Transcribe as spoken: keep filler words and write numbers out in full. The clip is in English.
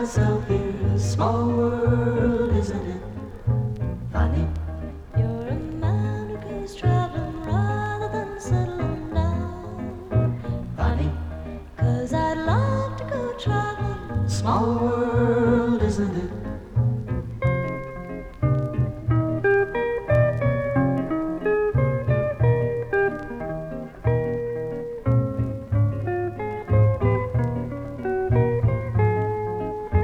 Myself here, small world, isn't it funny? You're a man who goes traveling rather than settling down. Funny, 'Cause I'd love to go traveling. small world, isn't it